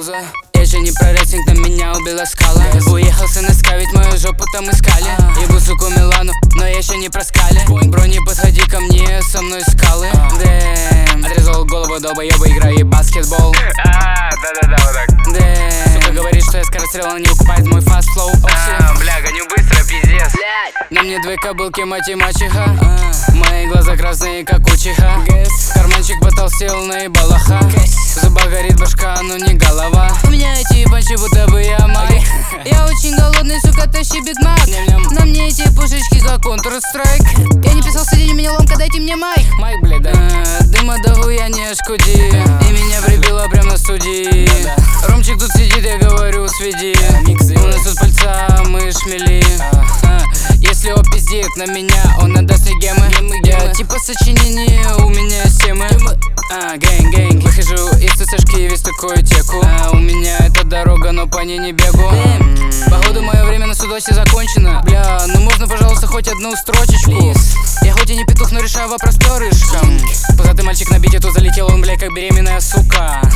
пауза. Я же не про рейтинг, на меня убила скала. Уехал сын искать, ведь мою жопу там искали. Ебу суку Милану, но я еще не проскали. Бро, не подходи ко мне, со мной скалы. Дэм, отрезал голову долбоеба, играю баскетбол. Да-да-да, вот так. Дэм, сука говорит, что я скорострел, она не укупает мой фаст флоу. Бля, гоню быстро, пиздец. На мне две кобылки, мать и мачеха. Мои глаза красные, как у чиха. Карманчик потолстел, наебал ха. В зубах горит башка, но не голова. У меня эти панчи, будто бы я маг. Я очень голодный, сука, тащи Биг Мак. На мне эти пушечки, как Counter-Strike. Я не писался, день у меня ломка, дайте мне майк. Майк, блядь, да. Дыма даву, я не шкуди. И меня прибило прям на студии. Ромчик тут сидит, я говорю, сведи. У нас тут пальца, мы шмели. Если он пиздит на меня, он отдаст мне гемы. Я типа сочинение, у меня есть темы. Гэнг, выхожу из ЦЦшки и весь такую теку. У меня эта дорога, но по ней не бегу. Походу мое время на судосе закончено. Бля, ну можно, пожалуйста, хоть одну строчечку. Я хоть и не петух, но решаю вопрос перышком. Пузатый мальчик на бите, то залетел он, бля, как беременная сука.